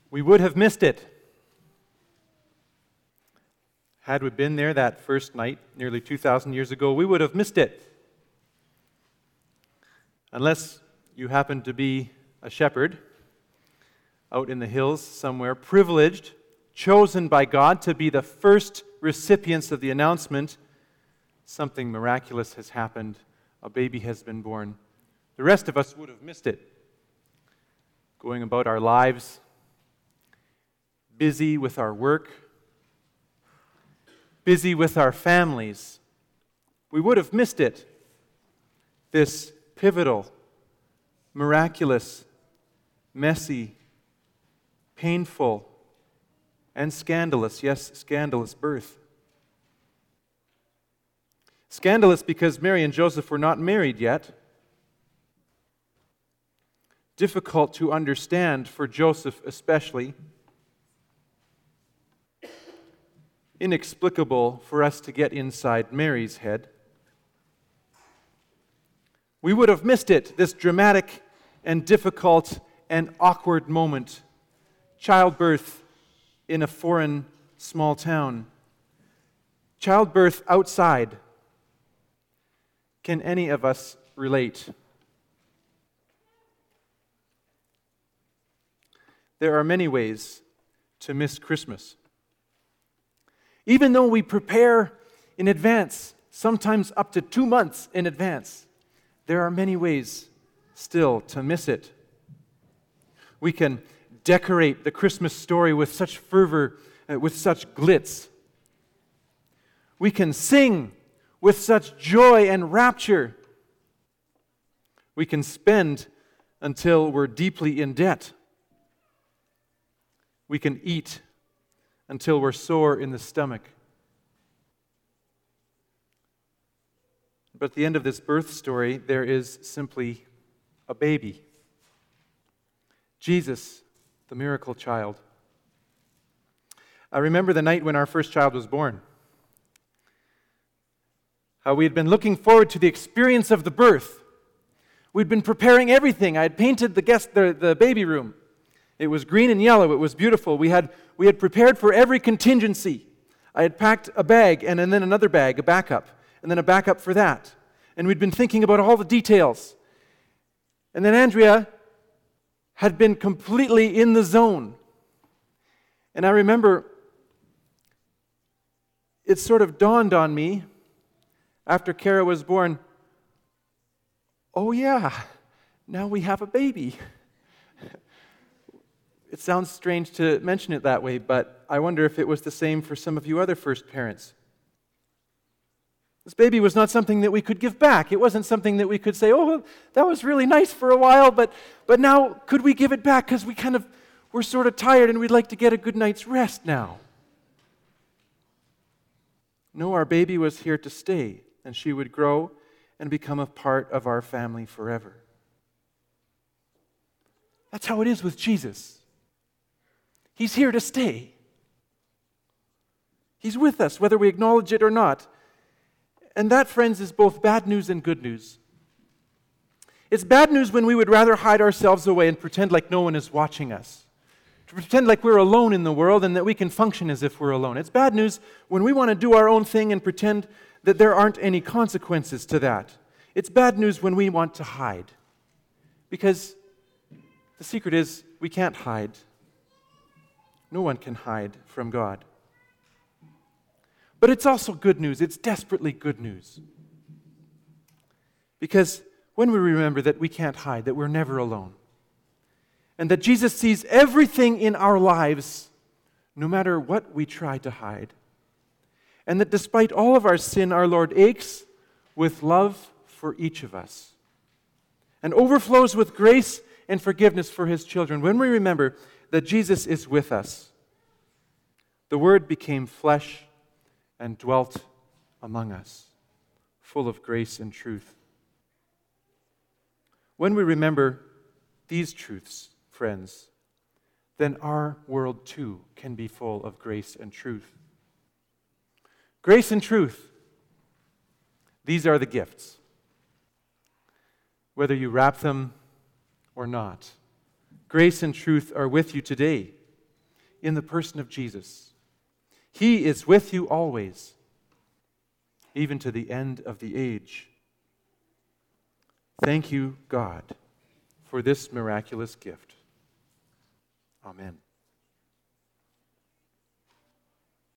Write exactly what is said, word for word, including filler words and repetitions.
we would have missed it. Had we been there that first night, nearly two thousand years ago, we would have missed it. Unless you happen to be a shepherd out in the hills somewhere, privileged, chosen by God to be the first recipients of the announcement, something miraculous has happened, a baby has been born. The rest of us would have missed it. Going about our lives, busy with our work, busy with our families, we would have missed it. This pivotal, miraculous, messy, painful, and scandalous, yes, scandalous birth. Scandalous because Mary and Joseph were not married yet. Difficult to understand for Joseph especially. Inexplicable for us to get inside Mary's head. We would have missed it, this dramatic and difficult and awkward moment. Childbirth in a foreign small town. Childbirth outside. Can any of us relate? There are many ways to miss Christmas. Even though we prepare in advance, sometimes up to two months in advance, there are many ways still to miss it. We can decorate the Christmas story with such fervor, uh, with such glitz. We can sing with such joy and rapture. We can spend until we're deeply in debt. We can eat until we're sore in the stomach. But at the end of this birth story, there is simply a baby. Jesus, the miracle child. I remember the night when our first child was born. How we had been looking forward to the experience of the birth. We'd been preparing everything. I had painted the guest the, the baby room. It was green and yellow. It was beautiful. We had we had prepared for every contingency. I had packed a bag and, and then another bag, a backup, and then a backup for that. And we'd been thinking about all the details. And then Andrea had been completely in the zone. And I remember it sort of dawned on me after Kara was born, oh yeah, now we have a baby. It sounds strange to mention it that way, but I wonder if it was the same for some of you other first parents. This baby was not something that we could give back. It wasn't something that we could say, oh, that was really nice for a while, but, but now could we give it back because we kind of, we're sort of tired and we'd like to get a good night's rest now. No, our baby was here to stay, and she would grow and become a part of our family forever. That's how it is with Jesus. He's here to stay. He's with us, whether we acknowledge it or not. And that, friends, is both bad news and good news. It's bad news when we would rather hide ourselves away and pretend like no one is watching us. To pretend like we're alone in the world and that we can function as if we're alone. It's bad news when we want to do our own thing and pretend that there aren't any consequences to that. It's bad news when we want to hide. Because the secret is we can't hide. No one can hide from God. But it's also good news. It's desperately good news. Because when we remember that we can't hide, that we're never alone, and that Jesus sees everything in our lives, no matter what we try to hide, and that despite all of our sin, our Lord aches with love for each of us, and overflows with grace and forgiveness for His children, when we remember that Jesus is with us, the Word became flesh and dwelt among us, full of grace and truth. When we remember these truths, friends, then our world too can be full of grace and truth. Grace and truth, these are the gifts. Whether you wrap them or not, grace and truth are with you today in the person of Jesus. He is with you always, even to the end of the age. Thank you, God, for this miraculous gift. Amen.